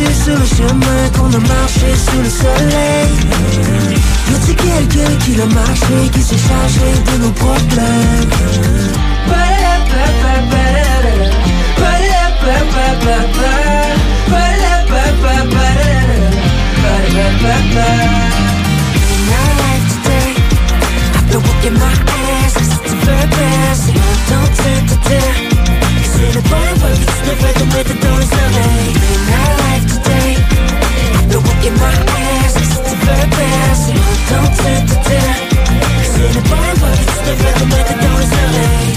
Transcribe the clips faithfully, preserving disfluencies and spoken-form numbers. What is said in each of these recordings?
sur le chemin qu'on a marché sous le soleil. Y a-t-il quelqu'un qui l'a marché, qui s'est chargé de nos problèmes? After working my ass, it's the very best. Don't tend to tell. C'est le bon work, it's never the way to do it someday. In my life today, after working my ass, it's the very best. Don't tend to tell. C'est le bon work, it's never the way to do it someday.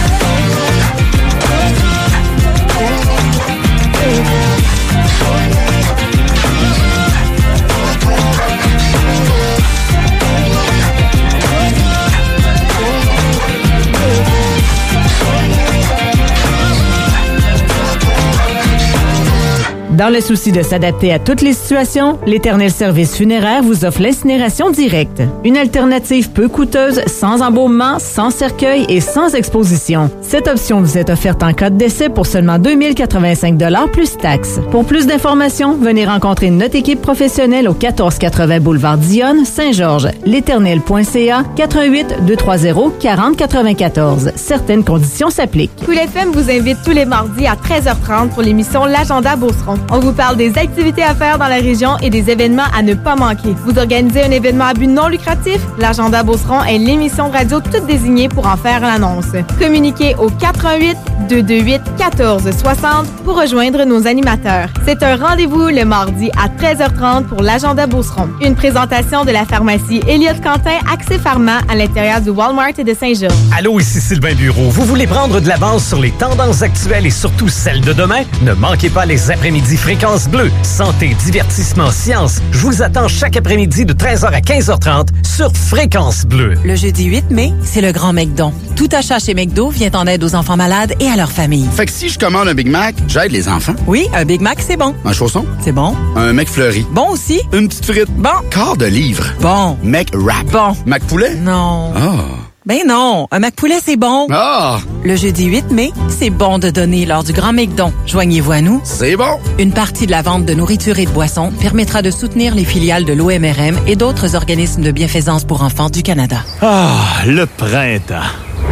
Dans le souci de s'adapter à toutes les situations, l'Éternel Service Funéraire vous offre l'incinération directe. Une alternative peu coûteuse, sans embaumement, sans cercueil et sans exposition. Cette option vous est offerte en cas de décès pour seulement deux mille quatre-vingt-cinq dollars plus taxes. Pour plus d'informations, venez rencontrer notre équipe professionnelle au quatorze quatre-vingts boulevard Dionne, Saint-Georges, l'éternel point c a, quatre un huit, deux trois zéro, quatre zéro neuf quatre. Certaines conditions s'appliquent. Cool F M vous invite tous les mardis à treize heures trente pour l'émission L'Agenda Beauceron. On vous parle des activités à faire dans la région et des événements à ne pas manquer. Vous organisez un événement à but non lucratif? L'Agenda Beauceron est l'émission de radio toute désignée pour en faire l'annonce. Communiquez au quatre un huit, deux deux huit, un quatre six zéro pour rejoindre nos animateurs. C'est un rendez-vous le mardi à treize heures trente pour l'Agenda Beauceron. Une présentation de la pharmacie Elliott Quentin, Accès Pharma à l'intérieur du Walmart de Saint-Georges. Allô, ici Sylvain Bureau. Vous voulez prendre de l'avance sur les tendances actuelles et surtout celles de demain? Ne manquez pas les après-midi Fréquence Bleue. Santé, divertissement, science. Je vous attends chaque après-midi de treize heures à quinze heures trente sur Fréquence Bleue. Le jeudi huit mai, c'est le grand McDon. Tout achat chez McDo vient en aide aux enfants malades et à leurs familles. Fait que si je commande un Big Mac, j'aide les enfants. Oui, un Big Mac, c'est bon. Un chausson? C'est bon. Un McFlurry? Bon aussi. Une petite frite? Bon. Quart de livre? Bon. McWrap? Bon. McPoulet? Non. Ah. Oh. Ben non, un McPoulet, c'est bon. Ah! Le jeudi huit mai, c'est bon de donner lors du Grand McDon. Joignez-vous à nous. C'est bon. Une partie de la vente de nourriture et de boissons permettra de soutenir les filiales de l'O M R M et d'autres organismes de bienfaisance pour enfants du Canada. Ah, le printemps.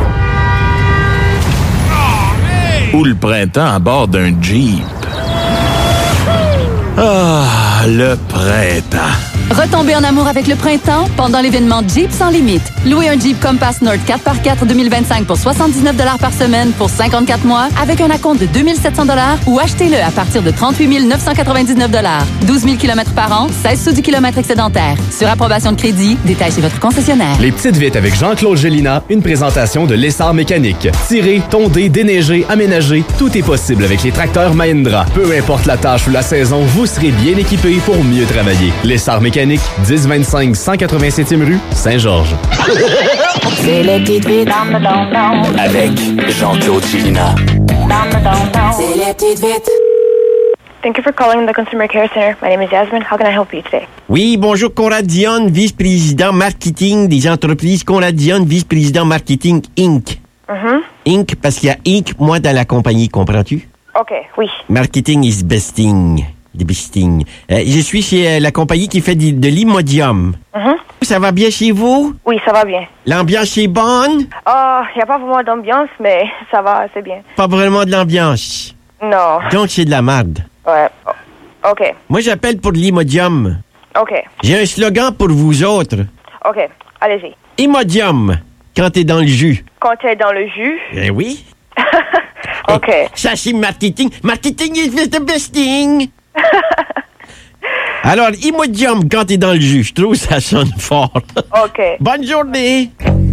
Ou le printemps à bord d'un Jeep. Ah, le printemps. Retombez en amour avec le printemps pendant l'événement Jeep sans limite. Louez un Jeep Compass North quatre par quatre deux mille vingt-cinq pour soixante-dix-neuf dollars par semaine pour cinquante-quatre mois avec un acompte de deux mille sept cents dollars ou achetez-le à partir de trente-huit mille neuf cent quatre-vingt-dix-neuf dollars. douze mille kilomètres par an, seize sous du kilomètre excédentaire. Sur approbation de crédit, détail chez votre concessionnaire. Les petites vites avec Jean-Claude Gélina, une présentation de l'Essar Mécanique. Tirer, tonder, déneiger, aménager, tout est possible avec les tracteurs Mahindra. Peu importe la tâche ou la saison, vous serez bien équipé pour mieux travailler. L'Essar Mécanique, dix vingt-cinq cent quatre-vingt-septième rue, Saint-Georges. C'est les petites vites Avec Jean-Claude Gélina. C'est les petites vites. Thank you for calling the Consumer Care Center. My name is Yasmin. How can I help you today? Oui, bonjour, Conrad Dionne, vice-président marketing des entreprises Conrad Dionne, vice-président marketing Incorporated. Mm-hmm. Inc, parce qu'il y a Inc, moi, dans la compagnie, comprends-tu? OK, oui. Marketing is besting. The besting. Euh, je suis chez euh, la compagnie qui fait de, de l'Imodium. Mm-hmm. Ça va bien chez vous? Oui, ça va bien. L'ambiance est bonne? Ah, il n'y a pas vraiment d'ambiance, mais ça va, c'est bien. Pas vraiment de l'ambiance. Non. Donc, c'est de la merde. Ouais. Oh, OK. Moi, j'appelle pour l'Imodium. OK. J'ai un slogan pour vous autres. OK, allez-y. Imodium, quand t'es dans le jus. Quand t'es dans le jus? Eh oui. OK. Ça, c'est marketing. Marketing is the best thing. Alors, Imodium, quand t'es dans le jus, je trouve ça sonne fort. OK. Bonne journée.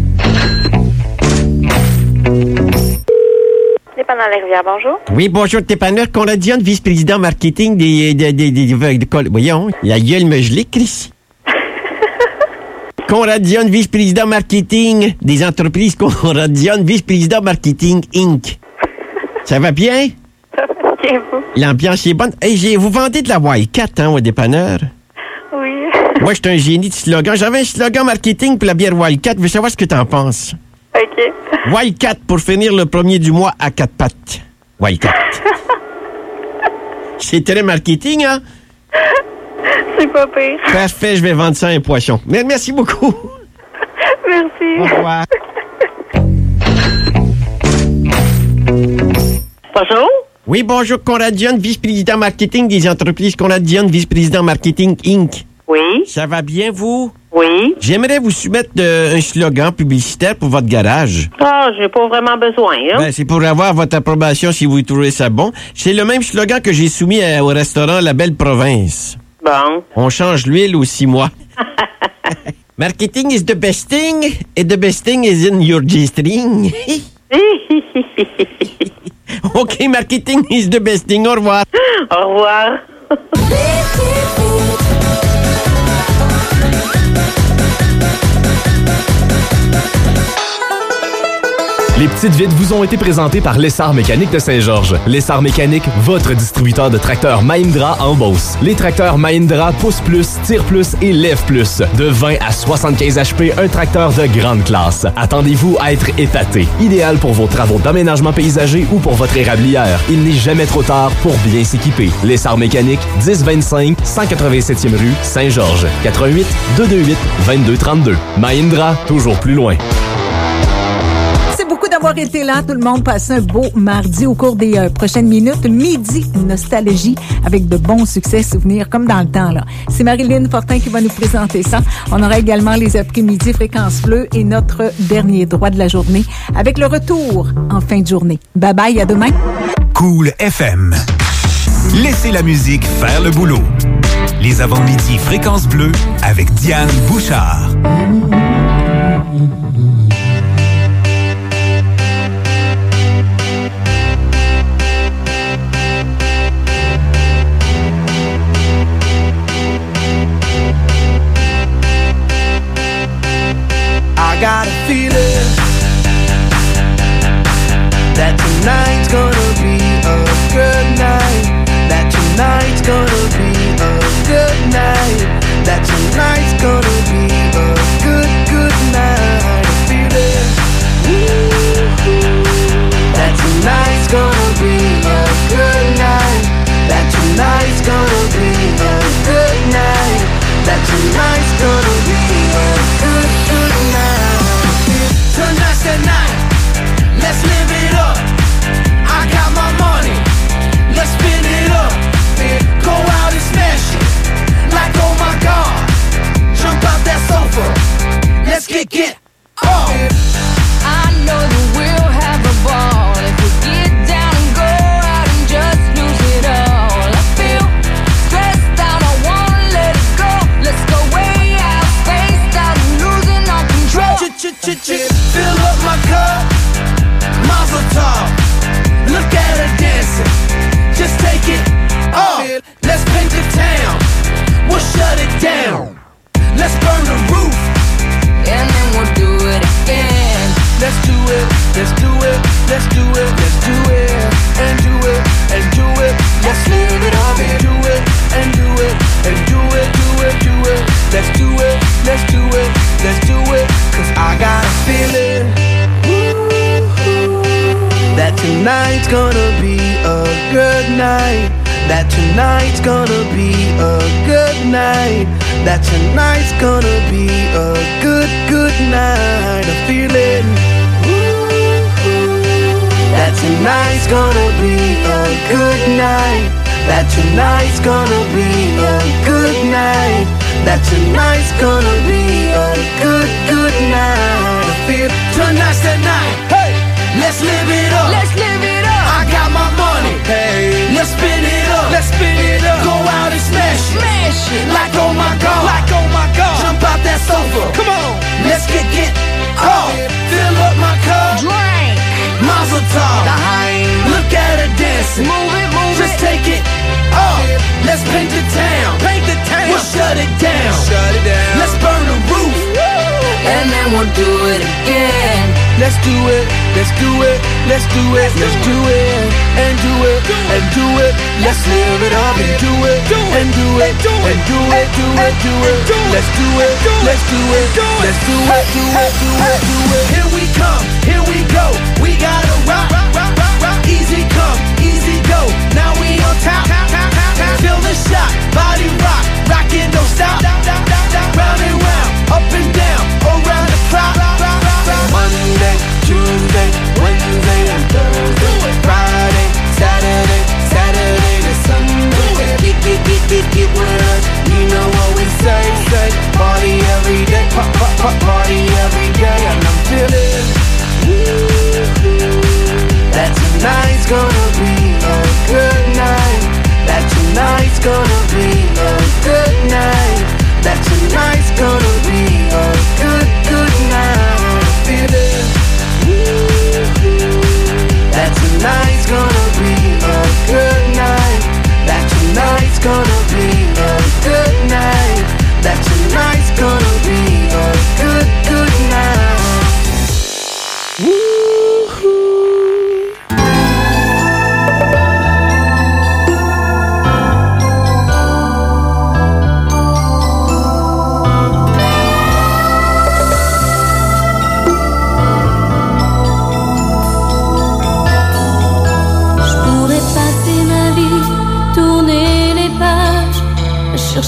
Dépanneur Les Rivières, bonjour. Oui, bonjour, dépanneur Conrad Dionne, vice-président marketing des... des, des, des, des, des col... Voyons, la gueule me gelée, Chris. Conrad Dionne, vice-président marketing des entreprises Conrad Dionne, vice-président marketing Incorporated. Ça va bien? Ça va bien, vous? L'ambiance est bonne. Hey, j'ai, vous vendez de la Wildcat, hein, au dépanneur? Oui. Moi, je suis un génie de slogan. J'avais un slogan marketing pour la bière Wildcat. Je veux savoir ce que t'en penses. OK. Wildcat pour finir le premier du mois à quatre pattes. Wildcat. C'est télémarketing, hein? C'est pas pire. Parfait, je vais vendre ça à un poisson. Mais merci beaucoup. Merci. Au revoir. Bonjour. Oui, bonjour, Conrad Dion, vice-président marketing des entreprises Conrad Dion, vice-président marketing Incorporé. Oui. Ça va bien, vous? Oui. J'aimerais vous soumettre euh, un slogan publicitaire pour votre garage. Ah, j'ai pas vraiment besoin, hein? Ben, c'est pour avoir votre approbation si vous trouvez ça bon. C'est le même slogan que j'ai soumis à- au restaurant La Belle Province. Bon. On change l'huile aux six mois. Marketing is the best thing, and the best thing is in your G-string. OK, marketing is the best thing. Au revoir. Au revoir. Les petites vites vous ont été présentées par Lessard Mécanique de Saint-Georges. Lessard Mécanique, votre distributeur de tracteurs Mahindra en Beauce. Les tracteurs Mahindra poussent plus, tirent plus et lèvent plus. De vingt à soixante-quinze H P, un tracteur de grande classe. Attendez-vous à être épaté. Idéal pour vos travaux d'aménagement paysager ou pour votre érablière. Il n'est jamais trop tard pour bien s'équiper. Lessard Mécanique, dix vingt-cinq, cent quatre-vingt-septième rue, Saint-Georges. quatre-vingt-huit, deux deux huit, deux deux trois deux. Mahindra, toujours plus loin. Beaucoup d'avoir été là. Tout le monde passe un beau mardi au cours des euh, prochaines minutes. Midi nostalgie avec de bons succès, souvenirs comme dans le temps, là. C'est Marilyn Fortin qui va nous présenter ça. On aura également les après-midi Fréquence Bleue et notre dernier droit de la journée avec le retour en fin de journée. Bye bye, à demain. Cool F M. Laissez la musique faire le boulot. Les avant-midi Fréquence Bleue avec Diane Bouchard. I got a feeling that tonight's gonna be a good night. That tonight's gonna be a good night. That tonight's gonna be a good, good night. A feeling that tonight's gonna be a good night. That tonight's gonna be a good night. That tonight's gonna be a good, good night. Tonight's the night, let's live it up. I got my money, let's spin it up. Go out and smash it, like oh my God. Jump out that sofa, let's get get up. I know that we'll have a ball if we get down and go out and just lose it all. I feel stressed out, I wanna let it go. Let's go way out, spaced out, and losing all control. Fill up my cup, Mazel tov. Look at her dancing, just take it off. Let's paint the town, we'll shut it down. Let's burn the roof, and then we'll do it again. Let's do it, let's do it, let's do it, let's do it, and do it, and do it. Let's live it up and do it, and do it, and do it, do it, do it. Let's do it, let's do it, let's do it. Cause I got a feeling that tonight's gonna be a good night. That tonight's gonna be a good night. That tonight's gonna be a good, good night. A feeling that tonight's gonna be a good night. That tonight's gonna be a good night. That tonight's gonna be a good, good night. I feel tonight's the night. Hey, let's live it up. Let's live it up. I got my money. Hey, let's spin it up. Let's spin it up. Go out and smash it. Smash it. Like oh my God. Like oh my God. Jump out that sofa. Come on. Let's get get off. Fill up my cup. Drink. Mazel tov. Daheim. Look at her dancing. Move it, move Just it. take it off. Let's paint the town. Paint the town. We'll shut it down. Shut it down. Let's burn the roof. And then we'll do it again. Let's do it, let's do it, let's do it, let's do it, and do it, and do it. Let's live it up and do it, and do it, and do it, do it, do it. Let's do it, let's do it, let's do it, do it, do it, do it. Here we come, here we go. We gotta rock, rock, rock, rock, rock. Easy come, easy go. Now we on top, top, top.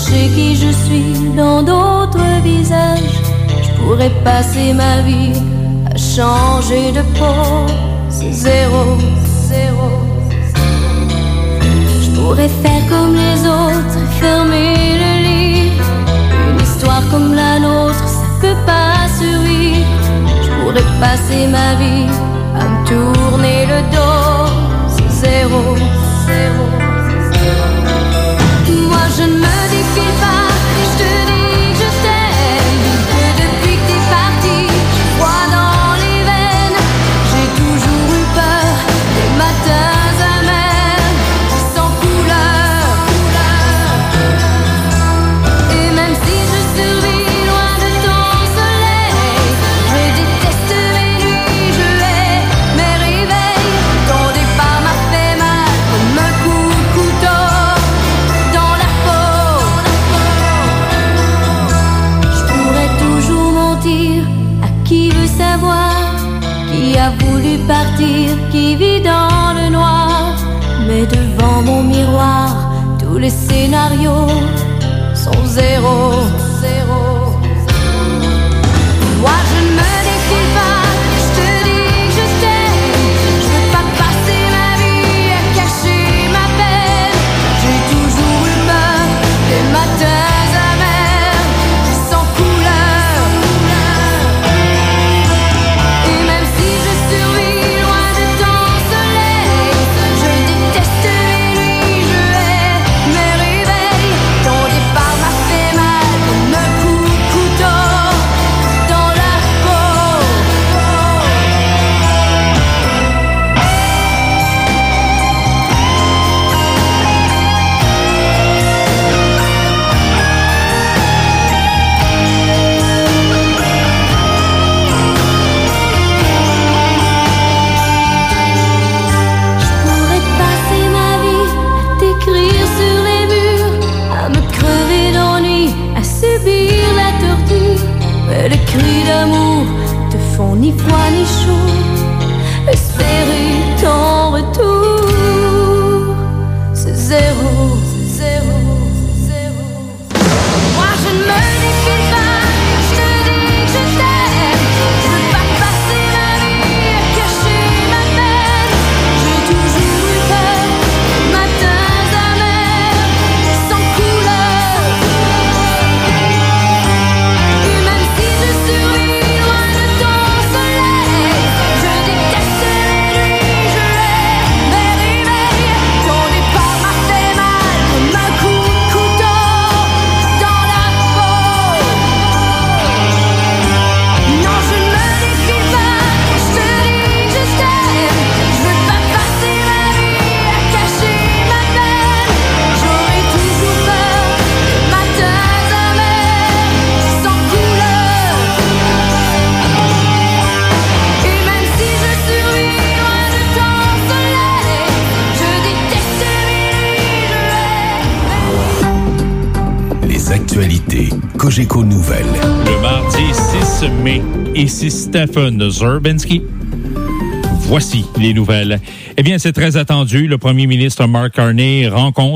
cacher qui je suis dans d'autres visages. Je pourrais passer ma vie à changer de peau. C'est zéro, zéro. Je pourrais faire comme les autres et fermer le lit. Une histoire comme la nôtre, ça peut pas survivre. Je pourrais passer ma vie à me tourner le dos. C'est zéro, zéro. Moi je ne me défile pas, je te dis que je t'aime. Que depuis que t'es parti, je crois dans les veines. J'ai toujours eu peur des matins amers, sans couleur. Et même si je survis loin de ton soleil, je déteste mes nuits, je hais mes réveils. Ton départ m'a fait mal comme un coup de couteau dans la peau. Je pourrais toujours mentir à qui veut savoir, qui a voulu partir, qui vit dans le noir. Mais devant mon miroir, tous les scénarios sont zéro, zéro. Moi je ne me défile pas, je te dis que je t'aime. Je veux pas passer ma vie à cacher ma peine. J'ai toujours eu peur des matins amers, sans couleur. Et même si je survis loin de ton soleil, je déteste mes nuits, je hais mes réveils. Ton départ m'a fait mal comme un coup de couteau dans la peau. Je pourrais passer ma vie à t'écrire sur les murs, à me crever d'ennui, à subir la torture. Mais les cris d'amour te font ni froid ni chaud. Espérer ton retour, c'est zéro, zéro, zéro. Moi je ne me défile pas, je te dis que je t'aime. Je veux pas passer ma vie à cacher ma peine. J'ai toujours eu peur des matins amers, sans couleur. Et même si je survis loin de ton soleil, je déteste les nuits, je hais mes réveils. Ton départ m'a fait mal comme un coup de couteau dans la peau. Non, je ne me défile pas, je te dis que je t'aime. Je veux pas passer ma vie à cacher ma peine. J'aurai toujours peur des matins amers, sans couleur. Et même si je survis loin de ton soleil, je déteste mes nuits, je hais. Les actualités Cogeco Nouvelles. Le mardi six mai, ici Stephen Zerbinski. Voici les nouvelles. Eh bien, c'est très attendu. Le premier ministre Mark Carney rencontre